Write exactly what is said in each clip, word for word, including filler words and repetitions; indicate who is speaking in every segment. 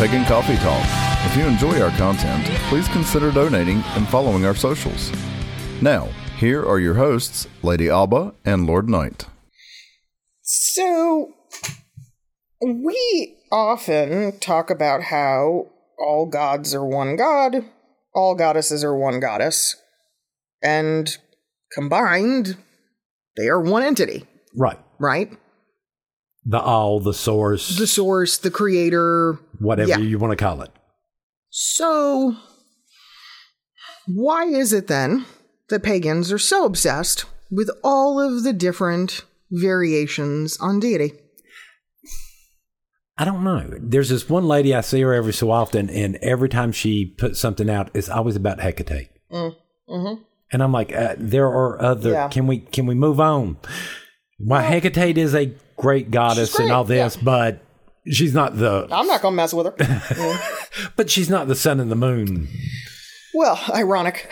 Speaker 1: Pagan Coffee Talk. If you enjoy our content, please consider donating and following our socials. Now, here are your hosts, Lady Alba and Lord Knight.
Speaker 2: So, we often talk about how all gods are one god, all goddesses are one goddess, and combined, they are one entity.
Speaker 3: Right.
Speaker 2: Right?
Speaker 3: The all, the source.
Speaker 2: The source, the creator.
Speaker 3: Whatever
Speaker 2: yeah.
Speaker 3: you want to call it.
Speaker 2: So, why is it then that pagans are so obsessed with all of the different variations on deity?
Speaker 3: I don't know. There's this one lady, I see her every so often, and every time she puts something out, it's always about Hecate.
Speaker 2: Mm. Mm-hmm.
Speaker 3: And I'm like, uh, there are other, yeah. can we can we move on? Why, well, Hecate is a great goddess great, and all this, yeah. but she's not the...
Speaker 2: I'm not going to mess with her. mm.
Speaker 3: But she's not the sun and the moon.
Speaker 2: Well, ironic.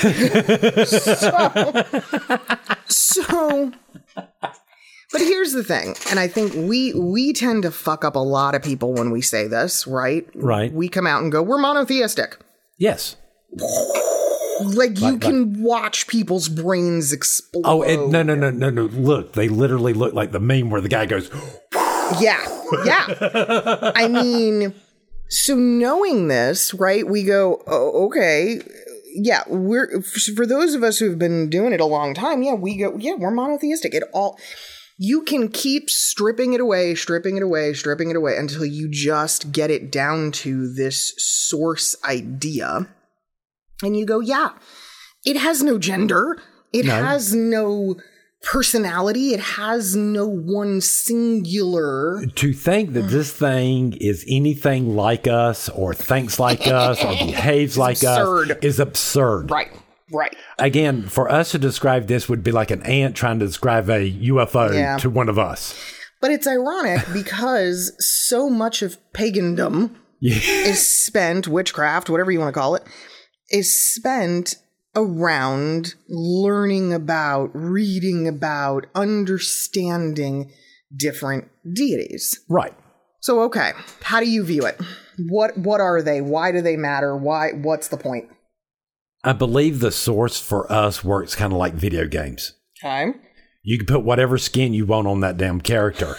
Speaker 2: so, so, but here's the thing, and I think we we tend to fuck up a lot of people when we say this, right?
Speaker 3: Right.
Speaker 2: We come out and go, we're monotheistic.
Speaker 3: Yes.
Speaker 2: Like, you
Speaker 3: like,
Speaker 2: can
Speaker 3: like,
Speaker 2: watch people's brains explode.
Speaker 3: Oh, and no, no, no, no, no. Look, they literally look like the meme where the guy goes...
Speaker 2: Yeah, yeah. I mean, so knowing this, right, we go, oh, okay, yeah, we're, for those of us who've been doing it a long time, yeah, we go, yeah, we're monotheistic. It all, you can keep stripping it away, stripping it away, stripping it away until you just get it down to this source idea. And you go, yeah, it has no gender. It no. has no personality. It has no one singular.
Speaker 3: To think that this thing is anything like us or thinks like us or behaves like
Speaker 2: absurd.
Speaker 3: us is absurd.
Speaker 2: Right, right.
Speaker 3: Again, for us to describe this would be like an ant trying to describe a U F O yeah. to one of us.
Speaker 2: But it's ironic because so much of pagandom yeah. is spent, witchcraft, whatever you want to call it, is spent around learning about, reading about, understanding different deities.
Speaker 3: Right.
Speaker 2: So, okay, how do you view it? What what are they? Why do they matter? Why? What's the point?
Speaker 3: I believe the source for us works kind of like video games.
Speaker 2: Okay.
Speaker 3: You can put whatever skin you want on that damn character.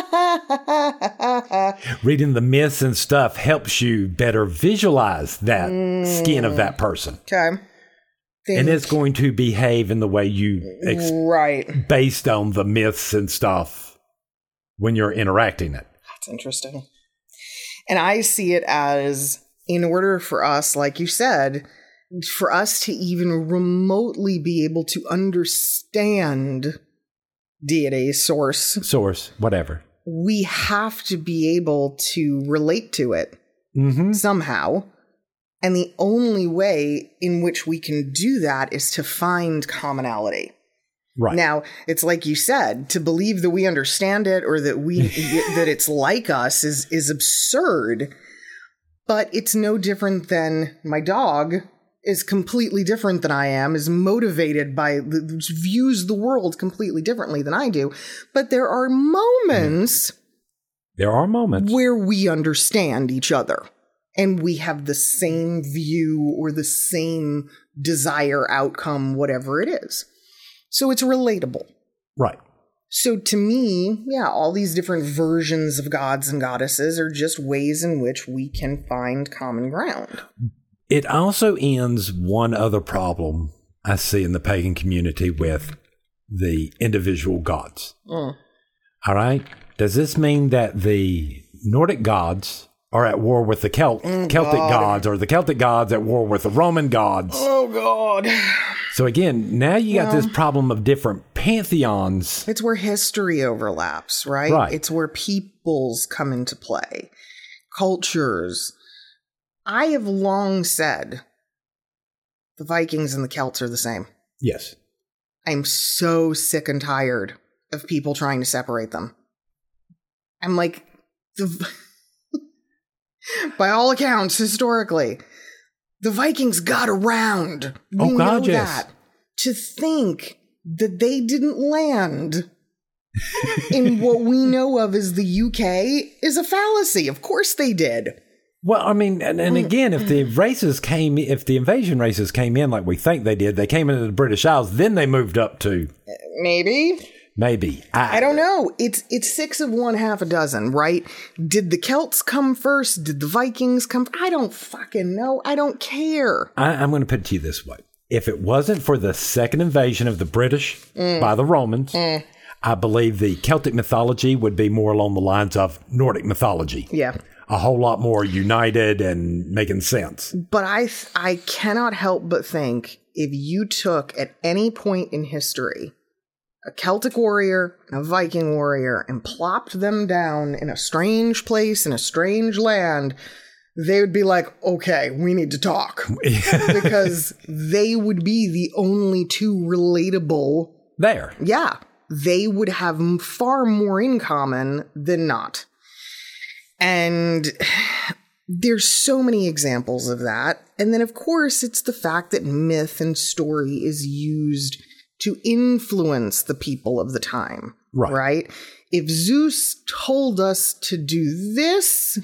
Speaker 3: Reading the myths and stuff helps you better visualize that mm. skin of that person.
Speaker 2: Okay. Think.
Speaker 3: And it's going to behave in the way you ex-
Speaker 2: right
Speaker 3: based on the myths and stuff when you're interacting it.
Speaker 2: That's interesting. And I see it as, in order for us, like you said, for us to even remotely be able to understand deity, source,
Speaker 3: source, whatever,
Speaker 2: we have to be able to relate to it
Speaker 3: mm-hmm.
Speaker 2: somehow. And the only way in which we can do that is to find commonality.
Speaker 3: Right.
Speaker 2: Now, it's like you said, to believe that we understand it or that we that it's like us is is absurd. But it's no different than my dog is completely different than I am, is motivated by, views the world completely differently than I do. But there are moments...
Speaker 3: There are moments.
Speaker 2: Where we understand each other. And we have the same view or the same desire, outcome, whatever it is. So it's relatable.
Speaker 3: Right.
Speaker 2: So to me, yeah, all these different versions of gods and goddesses are just ways in which we can find common ground.
Speaker 3: It also ends one other problem I see in the pagan community with the individual gods.
Speaker 2: Mm.
Speaker 3: All right? Does this mean that the Nordic gods are at war with the Celt-
Speaker 2: mm,
Speaker 3: Celtic
Speaker 2: God.
Speaker 3: gods, or the Celtic gods at war with the Roman gods?
Speaker 2: Oh, God.
Speaker 3: So again, now you got
Speaker 2: well,
Speaker 3: this problem of different pantheons.
Speaker 2: It's where history overlaps, right?
Speaker 3: Right.
Speaker 2: It's where peoples come into play. Cultures. I have long said the Vikings and the Celts are the same.
Speaker 3: Yes.
Speaker 2: I'm so sick and tired of people trying to separate them. I'm like, the, by all accounts, historically, the Vikings got around. We
Speaker 3: oh, God,
Speaker 2: know
Speaker 3: yes.
Speaker 2: that. To think that they didn't land in what we know of as the U K is a fallacy. Of course they did.
Speaker 3: Well, I mean, and, and again, if the races came, if the invasion races came in like we think they did, they came into the British Isles, then they moved up to
Speaker 2: maybe,
Speaker 3: maybe.
Speaker 2: I, I don't know. It's it's six of one, half a dozen, right? Did the Celts come first? Did the Vikings come? F- I don't fucking know. I don't care.
Speaker 3: I, I'm going to put it to you this way: if it wasn't for the second invasion of the British mm. by the Romans. Mm. I believe the Celtic mythology would be more along the lines of Nordic mythology.
Speaker 2: Yeah.
Speaker 3: A whole lot more united and making sense.
Speaker 2: But I I cannot help but think if you took at any point in history a Celtic warrior and a Viking warrior and plopped them down in a strange place in a strange land, they would be like, okay, we need to talk. Because they would be the only two relatable.
Speaker 3: There.
Speaker 2: Yeah. They would have far more in common than not. And there's so many examples of that. And then, of course, it's the fact that myth and story is used to influence the people of the time.
Speaker 3: Right.
Speaker 2: Right? If Zeus told us to do this,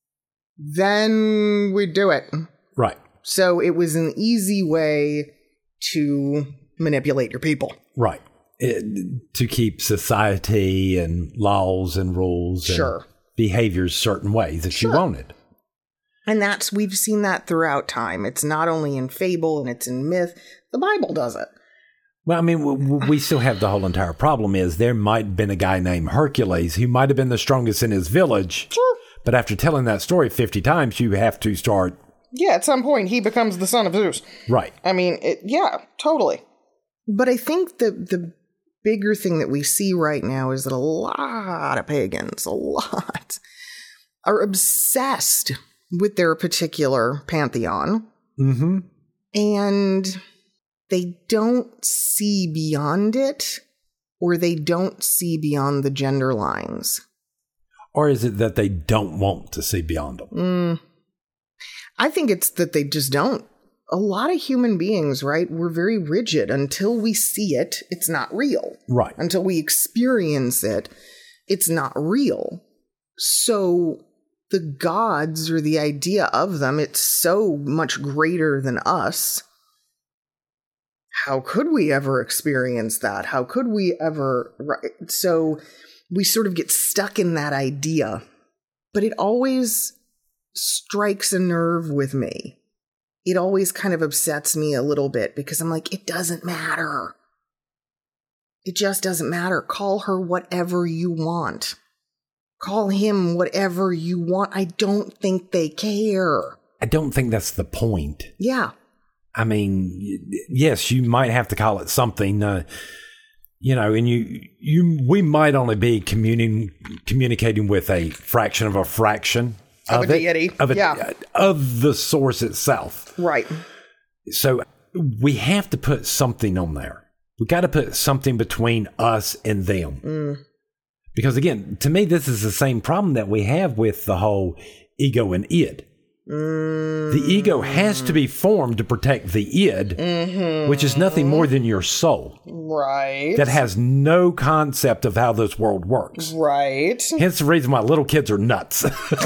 Speaker 2: then we'd do it.
Speaker 3: Right.
Speaker 2: So it was an easy way to manipulate your people.
Speaker 3: Right. It, to keep society and laws and rules
Speaker 2: sure.
Speaker 3: and behaviors certain ways that sure. you wanted.
Speaker 2: And that's, we've seen that throughout time. It's not only in fable and it's in myth. The Bible does it.
Speaker 3: Well, I mean, we still have the whole entire problem is there might have been a guy named Hercules who might have been the strongest in his village.
Speaker 2: Sure.
Speaker 3: But after telling that story fifty times, you have to start.
Speaker 2: Yeah, at some point he becomes the son of Zeus.
Speaker 3: Right.
Speaker 2: I mean, it, yeah, totally. But I think the the bigger thing that we see right now is that a lot of pagans, a lot, are obsessed with their particular pantheon.
Speaker 3: Mm-hmm.
Speaker 2: And they don't see beyond it, or they don't see beyond the gender lines.
Speaker 3: Or is it that they don't want to see beyond them?
Speaker 2: Mm. I think it's that they just don't. A lot of human beings, right, we're very rigid. Until we see it, it's not real.
Speaker 3: Right.
Speaker 2: Until we experience it, it's not real. So the gods or the idea of them, it's so much greater than us. How could we ever experience that? How could we ever... Right? So we sort of get stuck in that idea. But it always strikes a nerve with me. It always kind of upsets me a little bit because I'm like, it doesn't matter. It just doesn't matter. Call her whatever you want. Call him whatever you want. I don't think they care.
Speaker 3: I don't think that's the point.
Speaker 2: Yeah.
Speaker 3: I mean, yes, you might have to call it something, uh, you know, and you, you, we might only be communi- communicating with a fraction of a fraction.
Speaker 2: Of, of a it, deity.
Speaker 3: Of, a,
Speaker 2: yeah.
Speaker 3: of the source itself.
Speaker 2: Right.
Speaker 3: So we have to put something on there. We got to put something between us and them.
Speaker 2: Mm.
Speaker 3: Because again, to me, this is the same problem that we have with the whole ego and id.
Speaker 2: Mm.
Speaker 3: The ego has to be formed to protect the id,
Speaker 2: mm-hmm.
Speaker 3: which is nothing more than your soul.
Speaker 2: Right.
Speaker 3: That has no concept of how this world works.
Speaker 2: Right.
Speaker 3: Hence the reason why little kids are nuts.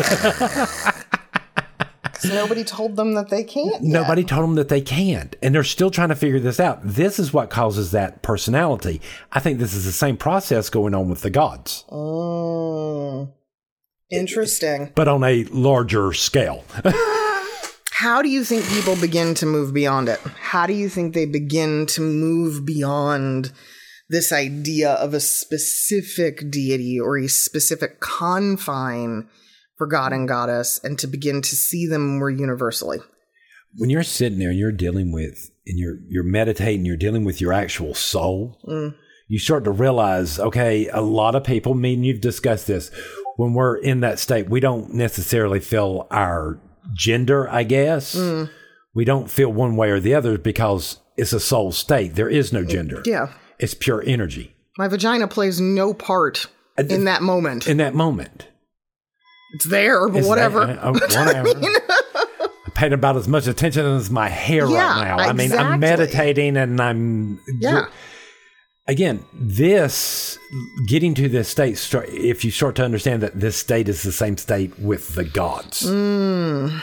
Speaker 2: Nobody told them that they can't.
Speaker 3: Nobody
Speaker 2: yet.
Speaker 3: told them that they can't. And they're still trying to figure this out. This is what causes that personality. I think this is the same process going on with the gods.
Speaker 2: Oh. Interesting.
Speaker 3: But on a larger scale.
Speaker 2: How do you think people begin to move beyond it? How do you think they begin to move beyond this idea of a specific deity or a specific confine for God and goddess and to begin to see them more universally?
Speaker 3: When you're sitting there and you're dealing with, and you're you're meditating, you're dealing with your actual soul,
Speaker 2: mm.
Speaker 3: you start to realize, okay, a lot of people, I mean, you've discussed this, when we're in that state, we don't necessarily feel our gender, I guess.
Speaker 2: Mm.
Speaker 3: We don't feel one way or the other because it's a soul state. There is no gender.
Speaker 2: Yeah.
Speaker 3: It's pure energy.
Speaker 2: My vagina plays no part uh, in that moment.
Speaker 3: In that moment.
Speaker 2: It's there, but
Speaker 3: it's
Speaker 2: whatever.
Speaker 3: There, uh, whatever. I mean, I'm paying about as much attention as my hair
Speaker 2: yeah,
Speaker 3: right now. I
Speaker 2: exactly.
Speaker 3: mean, I'm meditating and I'm...
Speaker 2: Yeah.
Speaker 3: again, this getting to this state, start- if you start to understand that this state is the same state with the gods,
Speaker 2: Mm.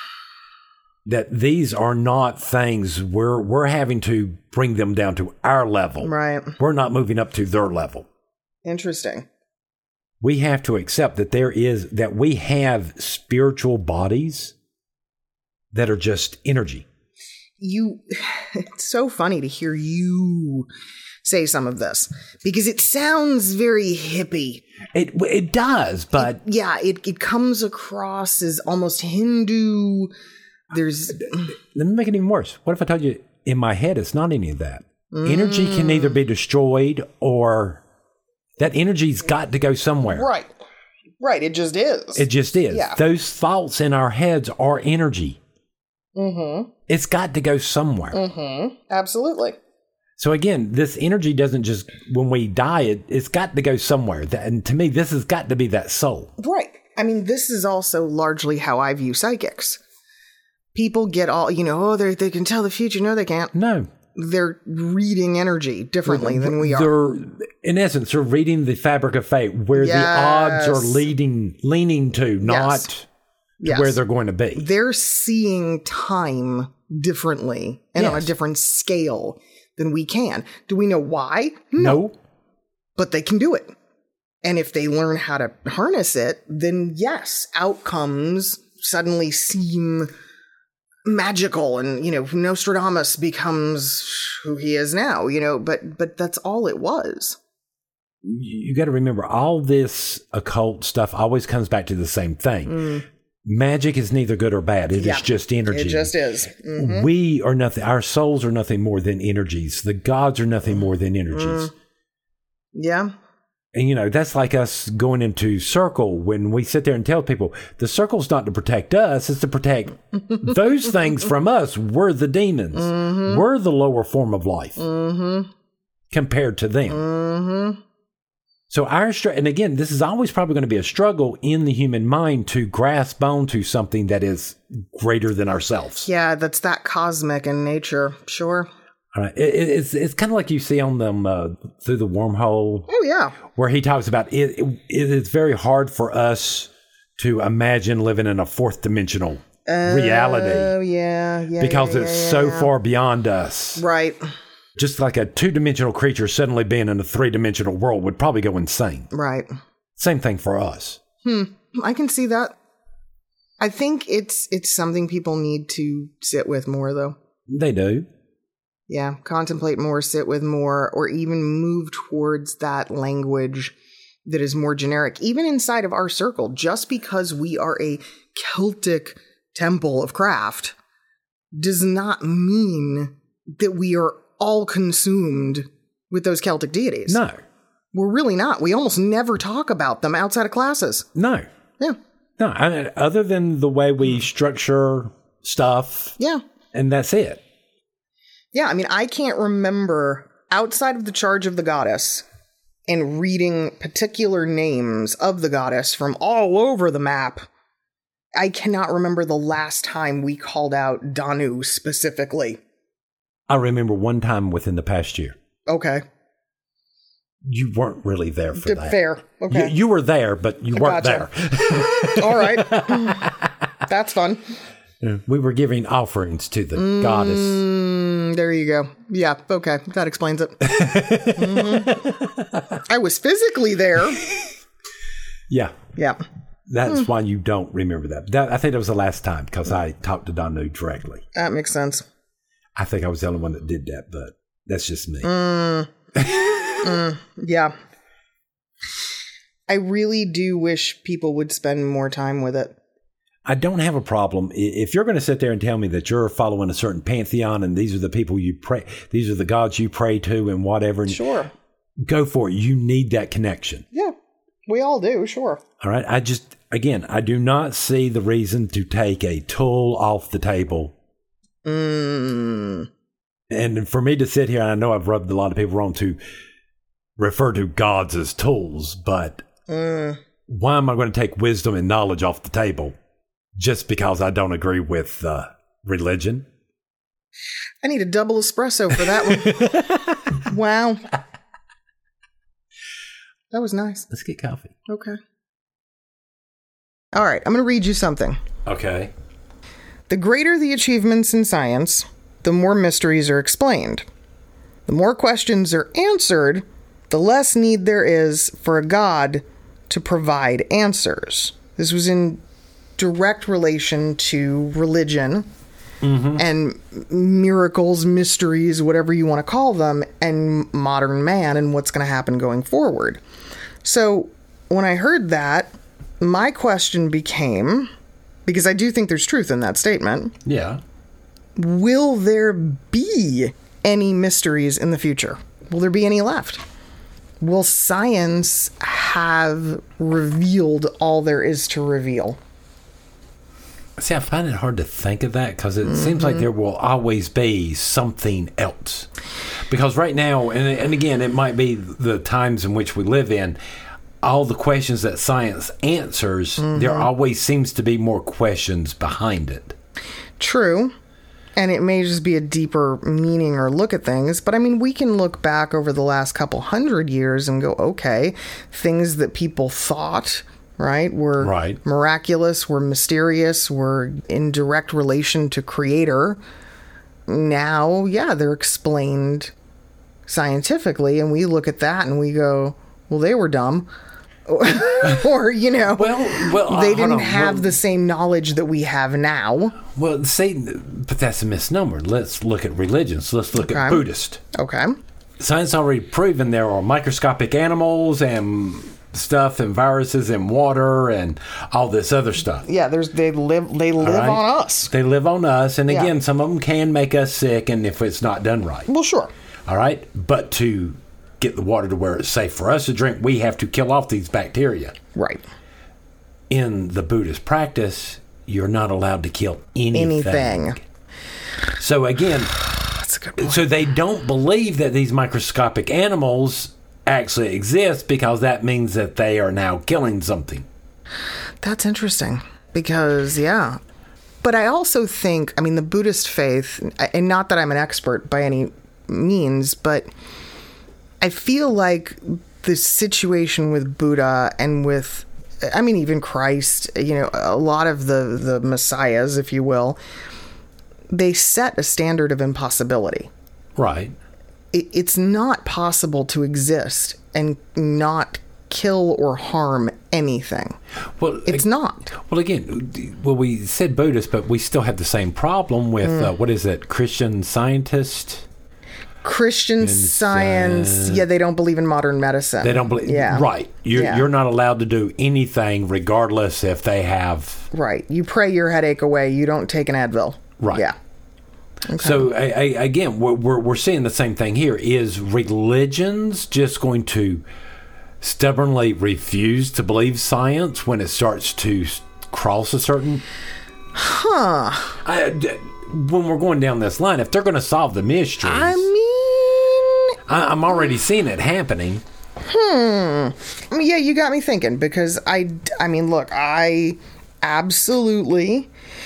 Speaker 3: that these are not things we're we're having to bring them down to our level.
Speaker 2: Right.
Speaker 3: We're not moving up to their level.
Speaker 2: Interesting.
Speaker 3: We have to accept that there is that we have spiritual bodies that are just energy.
Speaker 2: You, it's so funny to hear you say some of this because it sounds very hippie.
Speaker 3: It it does, but
Speaker 2: Yeah, it, it comes across as almost Hindu. There's
Speaker 3: let me make it even worse. What if I told you in my head it's not any of that? Energy can either be destroyed or that energy's got to go somewhere.
Speaker 2: right, right. It just is.
Speaker 3: It just is.
Speaker 2: Yeah.
Speaker 3: Those thoughts in our heads are energy.
Speaker 2: Mm-hmm.
Speaker 3: It's got to go somewhere.
Speaker 2: Mm-hmm. Absolutely.
Speaker 3: So again, this energy doesn't just, when we die, it, it's got to go somewhere. That, and to me, this has got to be that soul.
Speaker 2: Right. I mean, this is also largely how I view psychics. People get all, you know, oh, they they can tell the future. No, they can't.
Speaker 3: No.
Speaker 2: They're reading energy differently than we are.
Speaker 3: They're, in essence, they're reading the fabric of fate, where
Speaker 2: Yes.
Speaker 3: the odds are leading, leaning to, not to
Speaker 2: Yes.
Speaker 3: where they're going to be.
Speaker 2: They're seeing time differently and on a
Speaker 3: Yes.
Speaker 2: different scale than we can. Do we know why?
Speaker 3: No.
Speaker 2: But they can do it. And if they learn how to harness it, then yes, outcomes suddenly seem magical, and you know, Nostradamus becomes who he is now, you know, but but that's all it was.
Speaker 3: You, you got to remember, all this occult stuff always comes back to the same thing.
Speaker 2: Mm.
Speaker 3: Magic is neither good or bad. It
Speaker 2: Yeah.
Speaker 3: is just energy.
Speaker 2: It just is. Mhm.
Speaker 3: We are nothing. Our souls are nothing more than energies. The gods are nothing more than energies.
Speaker 2: Mm. Yeah.
Speaker 3: And, you know, that's like us going into circle when we sit there and tell people the circle's not to protect us, it's to protect those things from us. We're the demons.
Speaker 2: Mm-hmm.
Speaker 3: We're the lower form of life
Speaker 2: Mm-hmm.
Speaker 3: compared to them.
Speaker 2: Mm-hmm.
Speaker 3: So our str- and again, this is always probably going to be a struggle in the human mind to grasp onto something that is greater than ourselves.
Speaker 2: Yeah, that's that cosmic in nature. Sure.
Speaker 3: All right. It, it- it's it's kind of like you see on them uh, through the wormhole,
Speaker 2: Oh, yeah.
Speaker 3: where he talks about it, it. It is very hard for us to imagine living in a fourth dimensional reality
Speaker 2: Oh, yeah. Yeah.
Speaker 3: because
Speaker 2: yeah,
Speaker 3: it's
Speaker 2: yeah,
Speaker 3: so
Speaker 2: yeah.
Speaker 3: far beyond us.
Speaker 2: Right.
Speaker 3: Just like a two dimensional creature suddenly being in a three dimensional world would probably go insane.
Speaker 2: Right.
Speaker 3: Same thing for us.
Speaker 2: Hmm. I can see that. I think it's it's something people need to sit with more, though.
Speaker 3: They do.
Speaker 2: Yeah, contemplate more, sit with more, or even move towards that language that is more generic, even inside of our circle. Just because we are a Celtic temple of craft does not mean that we are all consumed with those Celtic deities.
Speaker 3: No.
Speaker 2: We're really not. We almost never talk about them outside of classes.
Speaker 3: No.
Speaker 2: Yeah.
Speaker 3: No. I mean, other than the way we structure stuff,
Speaker 2: Yeah.
Speaker 3: and that's it.
Speaker 2: Yeah, I mean, I can't remember outside of the Charge of the Goddess and reading particular names of the goddess from all over the map. I cannot remember the last time we called out Danu specifically.
Speaker 3: I remember one time within the past year.
Speaker 2: Okay.
Speaker 3: You weren't really there for
Speaker 2: D-
Speaker 3: that.
Speaker 2: Fair. Okay.
Speaker 3: You, you were there, but you weren't
Speaker 2: Gotcha.
Speaker 3: there.
Speaker 2: All right. That's fun.
Speaker 3: We were giving offerings to the goddess.
Speaker 2: Mm, there you go. Yeah, okay. That explains it. Mhm. I was physically there.
Speaker 3: Yeah.
Speaker 2: Yeah.
Speaker 3: That's why you don't remember that. that. I think that was the last time because I talked to Danu directly.
Speaker 2: That makes sense.
Speaker 3: I think I was the only one that did that, but that's just me.
Speaker 2: Mm. Mm, yeah. I really do wish people would spend more time with it.
Speaker 3: I don't have a problem. I- If you're going to sit there and tell me that you're following a certain pantheon and these are the people you pray, these are the gods you pray to and whatever, and
Speaker 2: Sure.
Speaker 3: go for it. You need that connection.
Speaker 2: Yeah. We all do, sure.
Speaker 3: All right. I just, again, I do not see the reason to take a tool off the table.
Speaker 2: Mm.
Speaker 3: And for me to sit here, I know I've rubbed a lot of people wrong to refer to gods as tools, but
Speaker 2: Mm.
Speaker 3: why am I going to take wisdom and knowledge off the table just because I don't agree with uh, religion?
Speaker 2: I need a double espresso for that one. Wow. That was nice.
Speaker 3: Let's get coffee.
Speaker 2: Okay. All right, I'm going to read you something.
Speaker 3: Okay.
Speaker 2: The greater the achievements in science, the more mysteries are explained. The more questions are answered, the less need there is for a God to provide answers. This was in direct relation to religion mm-hmm. and miracles, mysteries, whatever you want to call them, and modern man and what's going to happen going forward. So when I heard that, my question became, because I do think there's truth in that statement.
Speaker 3: Yeah.
Speaker 2: Will there be any mysteries in the future? Will there be any left? Will science have revealed all there is to reveal?
Speaker 3: See, I find it hard to think of that because it mm-hmm. seems like there will always be something else. Because right now, and, and again, it might be the times in which we live in, all the questions that science answers, mm-hmm. there always seems to be more questions behind it.
Speaker 2: True. And it may just be a deeper meaning or look at things. But I mean, we can look back over the last couple hundred years and go, okay, things that people thought, right, were
Speaker 3: right.
Speaker 2: miraculous, were mysterious, were in direct relation to Creator. Now, yeah, they're explained scientifically. And we look at that and we go, well, they were dumb. Or, you know,
Speaker 3: well, well,
Speaker 2: they
Speaker 3: uh,
Speaker 2: didn't
Speaker 3: on.
Speaker 2: have
Speaker 3: well,
Speaker 2: the same knowledge that we have now.
Speaker 3: Well, say, but that's a misnomer. Let's look at religions. Let's look
Speaker 2: okay.
Speaker 3: at Buddhist.
Speaker 2: Okay.
Speaker 3: Science already proven there are microscopic animals and stuff and viruses and water and all this other stuff.
Speaker 2: Yeah, there's they live they live right? on us.
Speaker 3: They live on us, and again,
Speaker 2: yeah.
Speaker 3: some of them can make us sick, and if it's not done right.
Speaker 2: Well, sure.
Speaker 3: All right, but to get the water to where it's safe for us to drink, we have to kill off these bacteria.
Speaker 2: Right.
Speaker 3: In the Buddhist practice, you're not allowed to kill anything.
Speaker 2: Anything.
Speaker 3: So again,
Speaker 2: that's a good point.
Speaker 3: So they don't believe that these microscopic animals actually exist because that means that they are now killing something.
Speaker 2: That's interesting because, yeah. But I also think, I mean, the Buddhist faith, and not that I'm an expert by any means, but I feel like the situation with Buddha and with, I mean, even Christ, you know, a lot of the, the messiahs, if you will, they set a standard of impossibility.
Speaker 3: Right.
Speaker 2: It, it's not possible to exist and not kill or harm anything. Well, it's not.
Speaker 3: Well, again, well, we said Buddhist, but we still have the same problem with, mm. uh, what is it, Christian Scientist?
Speaker 2: Christian and, science, uh, yeah, they don't believe in modern medicine.
Speaker 3: They don't believe, yeah. Right. You're, yeah. you're not allowed to do anything regardless if they have...
Speaker 2: Right. You pray your headache away. You don't take an Advil.
Speaker 3: Right.
Speaker 2: Yeah.
Speaker 3: Okay. So, I, I, again, we're, we're, we're seeing the same thing here. Is religions just going to stubbornly refuse to believe science when it starts to cross a certain...
Speaker 2: Huh.
Speaker 3: I, when we're going down this line, if they're going to solve the mysteries...
Speaker 2: I mean...
Speaker 3: I, I'm already seeing it happening.
Speaker 2: Hmm. Yeah, you got me thinking, because I, I mean, look, I absolutely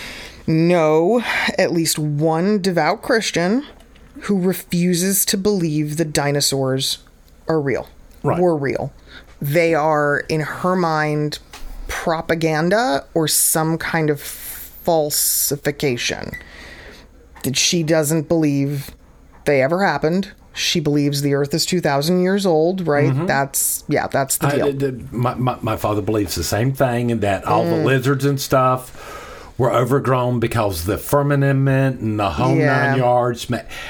Speaker 2: know at least one devout Christian who refuses to believe the dinosaurs are real.
Speaker 3: Right.
Speaker 2: Were real. They are, in her mind, propaganda or some kind of falsification. That she doesn't believe they ever happened. She believes the Earth is two thousand years old, right? Mm-hmm. That's, yeah, that's the deal.
Speaker 3: I, my, my, my father believes the same thing, and that all mm. the lizards and stuff were overgrown because the firmament and the whole yeah. nine yards.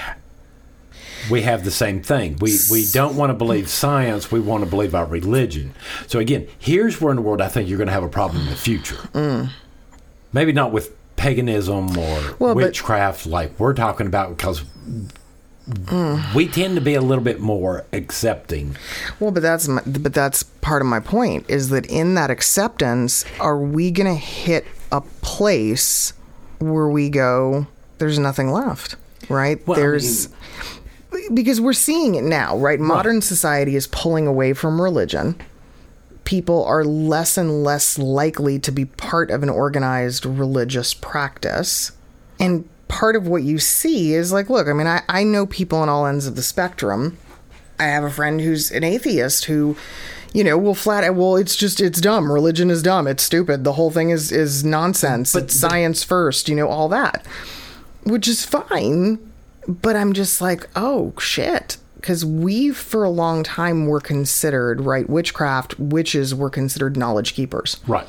Speaker 3: We have the same thing. We we don't want to believe science. We want to believe our religion. So again, here's where in the world I think you're going to have a problem in the future.
Speaker 2: Mm.
Speaker 3: Maybe not with paganism or
Speaker 2: well,
Speaker 3: witchcraft but, like we're talking about, because mm. we tend to be a little bit more accepting.
Speaker 2: Well, but that's my, but that's part of my point, is that in that acceptance, are we going to hit a place where we go, there's nothing left, right?
Speaker 3: Well,
Speaker 2: there's... I mean, because we're seeing it now, right? Modern right. society is pulling away from religion. People are less and less likely to be part of an organized religious practice. And part of what you see is like, look, I mean, I, I know people on all ends of the spectrum. I have a friend who's an atheist who, You know, we'll flat out, well, it's just, it's dumb. Religion is dumb. It's stupid. The whole thing is, is nonsense.
Speaker 3: But,
Speaker 2: it's
Speaker 3: but,
Speaker 2: science first, you know, all that. Which is fine. But I'm just like, oh, shit. Because we, for a long time, were considered, right, witchcraft, witches were considered knowledge keepers.
Speaker 3: Right.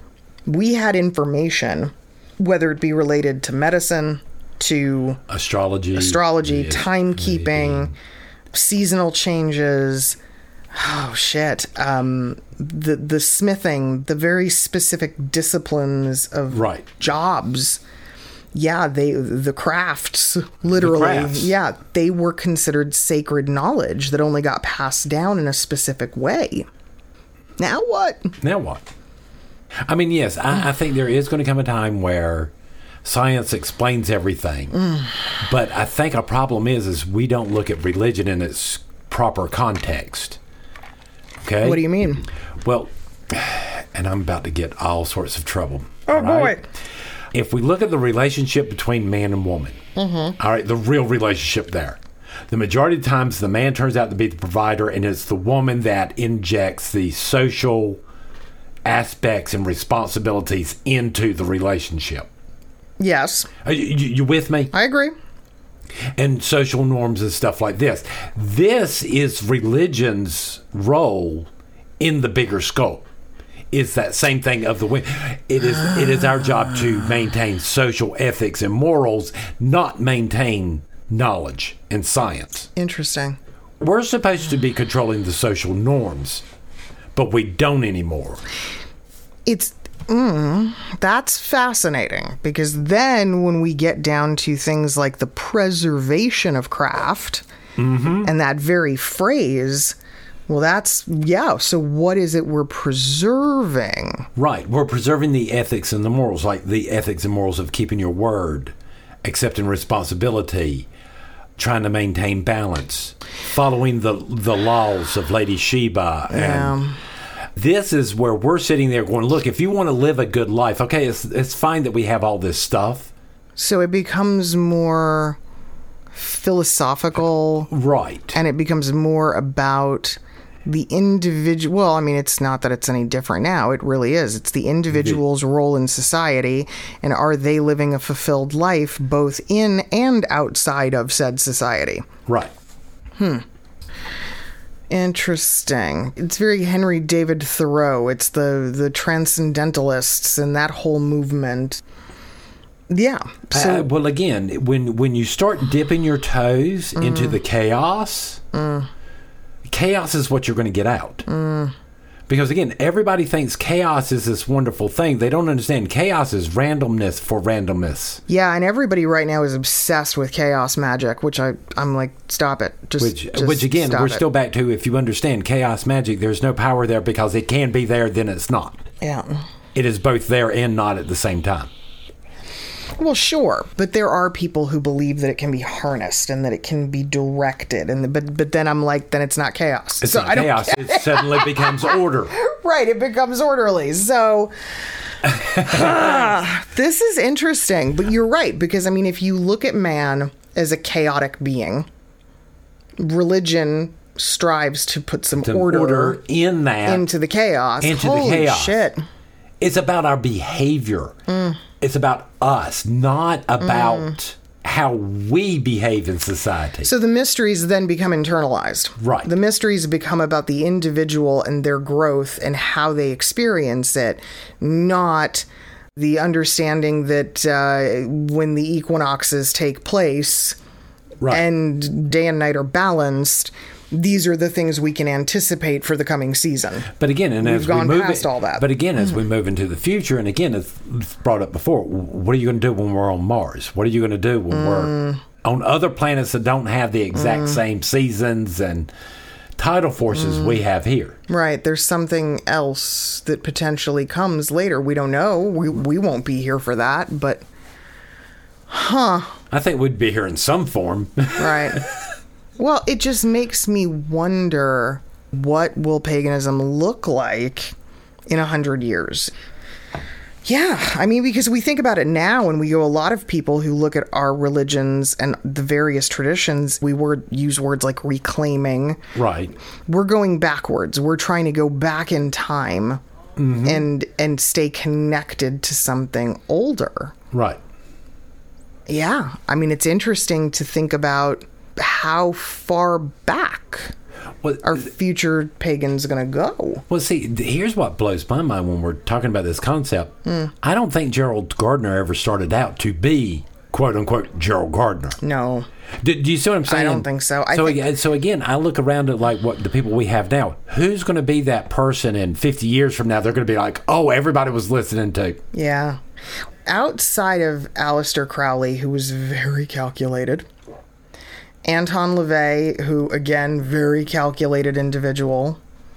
Speaker 2: We had information, whether it be related to medicine, to
Speaker 3: astrology,
Speaker 2: astrology,
Speaker 3: yeah,
Speaker 2: timekeeping, yeah. seasonal changes. Oh shit! Um, the the smithing, the very specific disciplines of
Speaker 3: right.
Speaker 2: jobs. Yeah, they the crafts, literally.
Speaker 3: The crafts.
Speaker 2: Yeah, they were considered sacred knowledge that only got passed down in a specific way. Now what?
Speaker 3: Now what? I mean, yes, I, I think there is going to come a time where science explains everything, mm. but I think our problem is is we don't look at religion in its proper context. Okay.
Speaker 2: What do you mean?
Speaker 3: Well, and I'm about to get all sorts of trouble.
Speaker 2: Oh right? boy!
Speaker 3: If we look at the relationship between man and woman, mm-hmm. all right, the real relationship there. The majority of the times, the man turns out to be the provider, and it's the woman that injects the social aspects and responsibilities into the relationship.
Speaker 2: Yes.
Speaker 3: Are you, you, you with me?
Speaker 2: I agree.
Speaker 3: And social norms and stuff like this. This is religion's role in the bigger scope. It's that same thing of the women. It is it is our job to maintain social ethics and morals, not maintain knowledge and science.
Speaker 2: Interesting.
Speaker 3: We're supposed to be controlling the social norms, but we don't anymore.
Speaker 2: It's mm, that's fascinating, because then when we get down to things like the preservation of craft, mm-hmm. and that very phrase, well, that's, yeah, so what is it we're preserving?
Speaker 3: Right. We're preserving the ethics and the morals, like the ethics and morals of keeping your word, accepting responsibility, trying to maintain balance, following the the laws of Lady Sheba. And
Speaker 2: yeah.
Speaker 3: This is where we're sitting there going, look, if you want to live a good life, okay, it's it's fine that we have all this stuff.
Speaker 2: So it becomes more philosophical.
Speaker 3: Right.
Speaker 2: And it becomes more about the individual. Well, I mean, it's not that it's any different now. It really is. It's the individual's role in society, and are they living a fulfilled life both in and outside of said society?
Speaker 3: Right.
Speaker 2: Hmm. Interesting. It's very Henry David Thoreau. It's the the transcendentalists and that whole movement. Yeah. So,
Speaker 3: uh, well, again, when when you start dipping your toes mm. into the chaos, mm. chaos is what you're going to get out. Mm. Because, again, everybody thinks chaos is this wonderful thing. They don't understand chaos is randomness for randomness.
Speaker 2: Yeah, and everybody right now is obsessed with chaos magic, which I, I'm like, stop it. Just,
Speaker 3: which,
Speaker 2: just
Speaker 3: which again, we're
Speaker 2: it.
Speaker 3: still back to, if you understand chaos magic, there's no power there because it can be there, then it's not.
Speaker 2: Yeah.
Speaker 3: It is both there and not at the same time.
Speaker 2: Well, sure, but there are people who believe that it can be harnessed and that it can be directed, and but but then I'm like, then it's not chaos.
Speaker 3: It's
Speaker 2: so
Speaker 3: not
Speaker 2: I don't
Speaker 3: chaos. It suddenly becomes order.
Speaker 2: Right, it becomes orderly. So uh, this is interesting, but you're right, because I mean, if you look at man as a chaotic being, religion strives to put some order,
Speaker 3: order in that
Speaker 2: into the chaos.
Speaker 3: Into
Speaker 2: Holy
Speaker 3: the chaos.
Speaker 2: Shit.
Speaker 3: It's about our behavior. Mm. It's about us, not about mm. how we behave in society.
Speaker 2: So the mysteries then become internalized.
Speaker 3: Right.
Speaker 2: The mysteries become about the individual and their growth and how they experience it, not the understanding that uh, when the equinoxes take place, right, and day and night are balanced, these are the things we can anticipate for the coming season.
Speaker 3: But again, and
Speaker 2: We've
Speaker 3: as
Speaker 2: gone
Speaker 3: we move
Speaker 2: past
Speaker 3: it,
Speaker 2: all that.
Speaker 3: But again, as mm. we move into the future, and again, it's brought up before, what are you going to do when we're on Mars? What are you going to do when mm. we're on other planets that don't have the exact mm. same seasons and tidal forces mm. we have here?
Speaker 2: Right. There's something else that potentially comes later. We don't know. We we won't be here for that, but huh.
Speaker 3: I think we'd be here in some form.
Speaker 2: Right. Well, it just makes me wonder, what will paganism look like in a hundred years? Yeah, I mean, because we think about it now, and we go, a lot of people who look at our religions and the various traditions, we word, use words like reclaiming.
Speaker 3: Right.
Speaker 2: We're going backwards. We're trying to go back in time mm-hmm. and and stay connected to something older.
Speaker 3: Right.
Speaker 2: Yeah, I mean, it's interesting to think about how far back well, our future pagans going to go.
Speaker 3: Well, see, here's what blows my mind when we're talking about this concept. Mm. I don't think Gerald Gardner ever started out to be, quote unquote, Gerald Gardner.
Speaker 2: No.
Speaker 3: Do, do you see what I'm saying?
Speaker 2: I don't think so. I
Speaker 3: so,
Speaker 2: think-
Speaker 3: again, so again, I look around at like what the people we have now. Who's going to be that person in fifty years from now? They're going to be like, oh, everybody was listening to.
Speaker 2: Yeah. Outside of Aleister Crowley, who was very calculated, Anton LaVey, who, again, very calculated individual,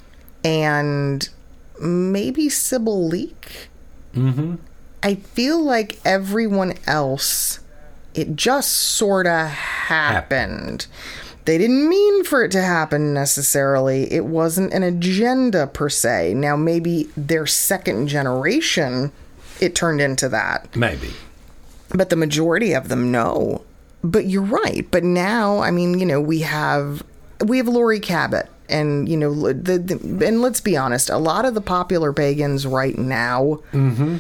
Speaker 2: and maybe Sybil Leek.
Speaker 3: Mm-hmm.
Speaker 2: I feel like everyone else, it just sort of happened. They didn't mean for it to happen necessarily. It wasn't an agenda per se. Now, maybe their second generation, it turned into that.
Speaker 3: Maybe.
Speaker 2: But the majority of them, no. But you're right. But now, I mean, you know, we have we have Laurie Cabot, and you know, the, the and let's be honest, a lot of the popular pagans right now,
Speaker 3: mm-hmm.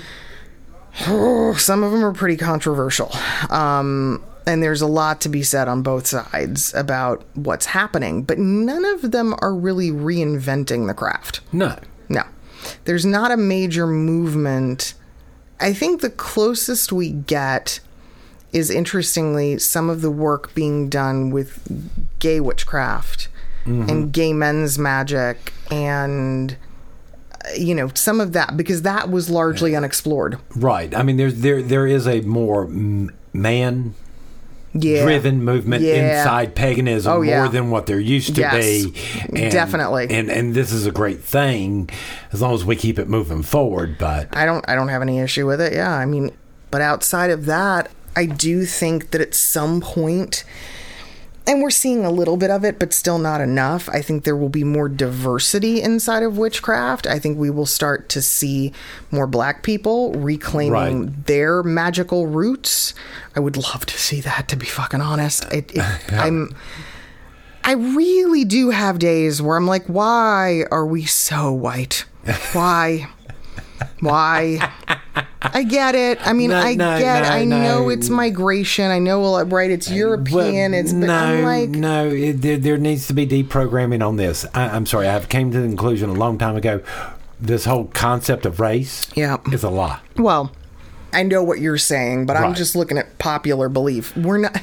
Speaker 2: oh, some of them are pretty controversial, um, and there's a lot to be said on both sides about what's happening. But none of them are really reinventing the craft.
Speaker 3: No,
Speaker 2: no, there's not a major movement. I think the closest we get is, interestingly, some of the work being done with gay witchcraft mm-hmm. and gay men's magic and, you know, some of that, because that was largely unexplored.
Speaker 3: Right. I mean, there's there there is a more man
Speaker 2: yeah.
Speaker 3: driven movement
Speaker 2: yeah.
Speaker 3: inside paganism
Speaker 2: oh, yeah.
Speaker 3: more than what there used to
Speaker 2: yes.
Speaker 3: be. And,
Speaker 2: Definitely.
Speaker 3: And and this is a great thing as long as we keep it moving forward. But
Speaker 2: I don't I don't have any issue with it. Yeah. I mean, but outside of that, I do think that at some point, and we're seeing a little bit of it, but still not enough, I think there will be more diversity inside of witchcraft. I think we will start to see more black people reclaiming
Speaker 3: right.
Speaker 2: their magical roots. I would love to see that, to be fucking honest. It, it, I'm, I really do have days where I'm like, why are we so white? Why? Why? I get it. I mean,
Speaker 3: no,
Speaker 2: I
Speaker 3: no,
Speaker 2: get.
Speaker 3: No,
Speaker 2: I
Speaker 3: no.
Speaker 2: know it's migration. I know, well, right? It's European.
Speaker 3: But
Speaker 2: it's but
Speaker 3: no,
Speaker 2: I'm like,
Speaker 3: no. It, there, there needs to be deprogramming on this. I, I'm sorry. I came to the conclusion a long time ago. This whole concept of race,
Speaker 2: yeah.
Speaker 3: is a lie.
Speaker 2: Well, I know what you're saying, but right. I'm just looking at popular belief. We're not.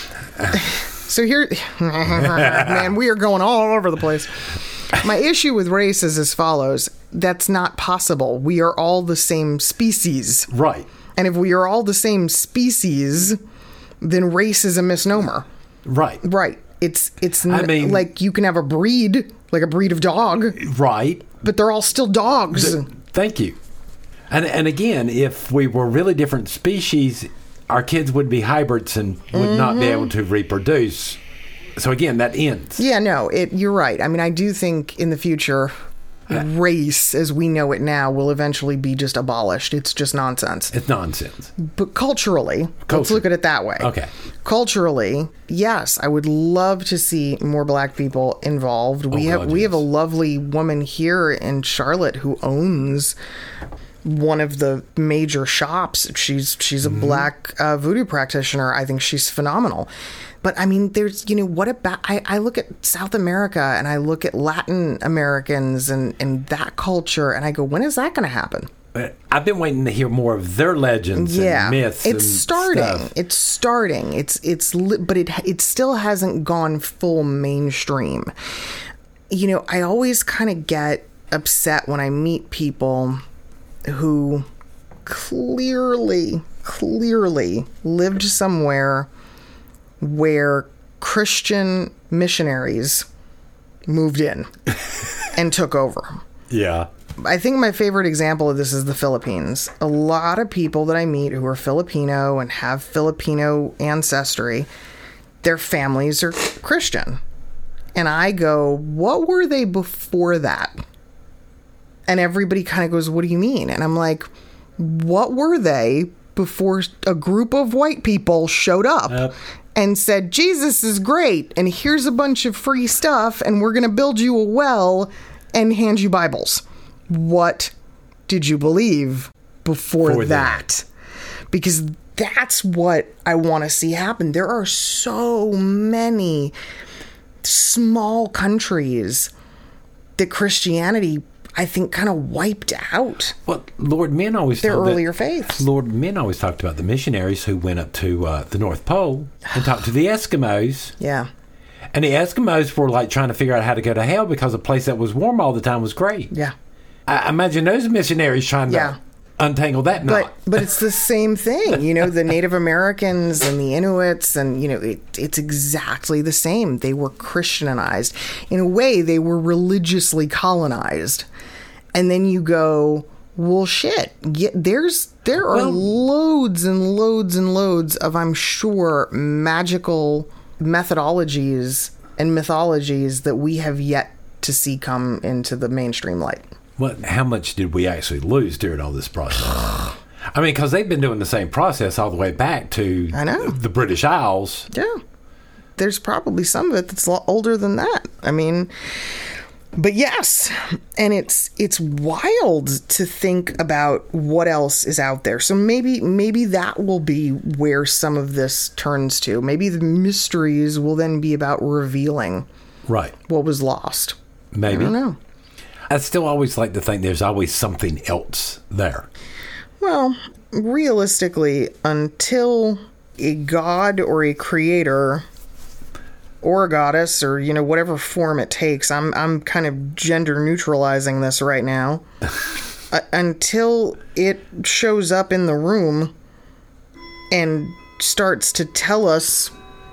Speaker 2: So here, man, we are going all over the place. My issue with race is as follows. That's not possible. We are all the same species.
Speaker 3: Right.
Speaker 2: And if we are all the same species, then race is a misnomer.
Speaker 3: Right.
Speaker 2: Right. It's it's
Speaker 3: I
Speaker 2: n-
Speaker 3: mean,
Speaker 2: like you can have a breed, like a breed of dog.
Speaker 3: Right.
Speaker 2: But they're all still dogs.
Speaker 3: Th- thank you. And and again, if we were really different species, our kids would be hybrids and would mm-hmm. not be able to reproduce. So again, that ends.
Speaker 2: Yeah, no, it. You're right. I mean, I do think in the future, uh, race as we know it now will eventually be just abolished. It's just nonsense.
Speaker 3: It's nonsense.
Speaker 2: But culturally,
Speaker 3: Culture.
Speaker 2: let's look at it that way.
Speaker 3: Okay.
Speaker 2: Culturally, yes, I would love to see more black people involved. We
Speaker 3: oh,
Speaker 2: have
Speaker 3: God,
Speaker 2: we
Speaker 3: yes.
Speaker 2: have a lovely woman here in Charlotte who owns one of the major shops. She's she's a mm-hmm. black uh, voodoo practitioner. I think she's phenomenal. But I mean, there's, you know, what about, I, I look at South America and I look at Latin Americans and, and that culture and I go, when is that going to happen?
Speaker 3: I've been waiting to hear more of their legends
Speaker 2: yeah,
Speaker 3: and myths.
Speaker 2: It's
Speaker 3: and
Speaker 2: starting.
Speaker 3: Stuff.
Speaker 2: It's starting. It's, it's, but it, it still hasn't gone full mainstream. You know, I always kind of get upset when I meet people who clearly, clearly lived somewhere where Christian missionaries moved in and took over.
Speaker 3: Yeah.
Speaker 2: I think my favorite example of this is the Philippines. A lot of people that I meet who are Filipino and have Filipino ancestry, their families are Christian. And I go, what were they before that? And everybody kind of goes, what do you mean? And I'm like, What were they before a group of white people showed up
Speaker 3: Yep.
Speaker 2: and said, Jesus is great, and here's a bunch of free stuff, and we're going to build you a well and hand you Bibles? What did you believe before
Speaker 3: For
Speaker 2: that? Because that's what I want to see happen. There are so many small countries that Christianity, I think, kind of wiped out
Speaker 3: Well, Lord, men always
Speaker 2: their
Speaker 3: talk that-
Speaker 2: earlier faiths.
Speaker 3: Lord, men always talked about the missionaries who went up to uh, the North Pole and talked to the Eskimos.
Speaker 2: Yeah.
Speaker 3: And the Eskimos were like trying to figure out how to go to hell because a place that was warm all the time was great.
Speaker 2: Yeah.
Speaker 3: I imagine those missionaries trying
Speaker 2: Yeah.
Speaker 3: to untangle that
Speaker 2: But
Speaker 3: knot.
Speaker 2: but it's the same thing, you know, the Native Americans and the Inuits, and, you know, it, it's exactly the same. They were Christianized. In a way, they were religiously colonized. And then you go, well, shit, yeah, there's there are
Speaker 3: Well-
Speaker 2: loads and loads and loads of, I'm sure, magical methodologies and mythologies that we have yet to see come into the mainstream light.
Speaker 3: What? How much did we actually lose during all this process? I mean, because they've been doing the same process all the way back to
Speaker 2: I know.
Speaker 3: the British Isles.
Speaker 2: Yeah. There's probably some of it that's a lot older than that. I mean, but yes, and it's it's wild to think about what else is out there. So maybe maybe that will be where some of this turns to. Maybe the mysteries will then be about revealing
Speaker 3: Right.
Speaker 2: what was lost.
Speaker 3: Maybe.
Speaker 2: I don't know.
Speaker 3: I still always like to think there's always something else there.
Speaker 2: Well, realistically, until a god or a creator or a goddess, or, you know, whatever form it takes, I'm I'm kind of gender neutralizing this right now. uh, until it shows up in the room and starts to tell us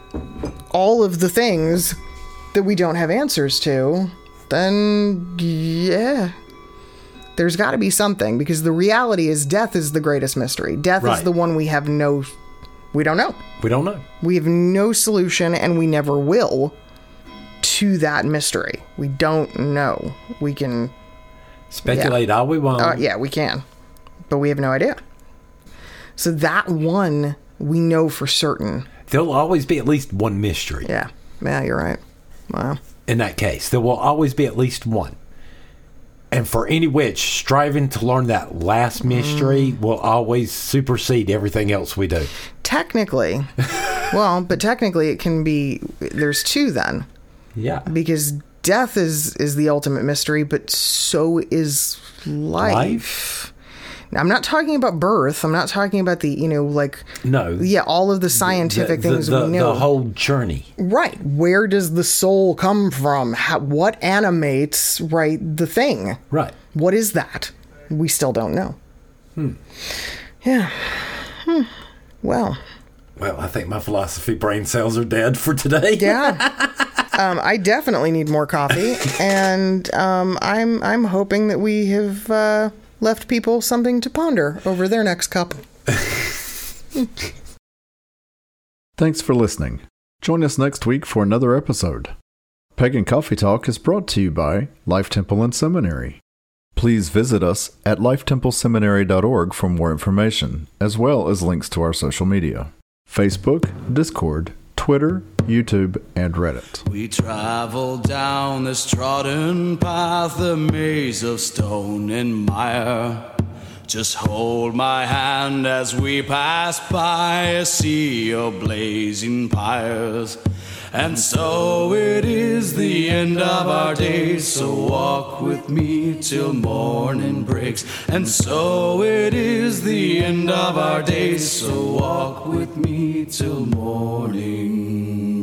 Speaker 2: all of the things that we don't have answers to, then yeah, there's got to be something, because the reality is death is the greatest mystery. Death
Speaker 3: Right.
Speaker 2: is the one we have no, we don't know.
Speaker 3: We don't know.
Speaker 2: We have no solution, and we never will, to that mystery. We don't know. We can,
Speaker 3: Speculate all we want.
Speaker 2: uh, yeah, we can, but we have no idea. So that one we know for certain.
Speaker 3: There'll always be at least one mystery.
Speaker 2: Yeah, yeah, you're right. Wow.
Speaker 3: In that case, there will always be at least one. And for any witch, striving to learn that last mystery
Speaker 2: Mm.
Speaker 3: will always supersede everything else we do.
Speaker 2: Technically, well, but technically it can be, there's two then,
Speaker 3: Yeah.
Speaker 2: because death is is the ultimate mystery, but so is life.
Speaker 3: Life?
Speaker 2: Now, I'm not talking about birth. I'm not talking about the, you know, like,
Speaker 3: No.
Speaker 2: yeah, all of the scientific
Speaker 3: the,
Speaker 2: things
Speaker 3: the,
Speaker 2: we know.
Speaker 3: The whole journey.
Speaker 2: Right. Where does the soul come from? How, what animates, right, the thing?
Speaker 3: Right.
Speaker 2: What is that? We still don't know. Hmm. Yeah. Hmm. Well.
Speaker 3: Well, I think my philosophy brain cells are dead for today.
Speaker 2: Yeah. um, I definitely need more coffee, and um, I'm I'm hoping that we have uh, left people something to ponder over their next cup.
Speaker 1: Thanks for listening. Join us next week for another episode. Pagan Coffee Talk is brought to you by Life Temple and Seminary. Please visit us at life temple seminary dot org for more information, as well as links to our social media: Facebook, Discord, Twitter, YouTube, and Reddit.
Speaker 4: We travel down this trodden path, a maze of stone and mire. Just hold my hand as we pass by a sea of blazing pyres. And so it is the end of our days, so walk with me till morning breaks. And so it is the end of our days, so walk with me till morning.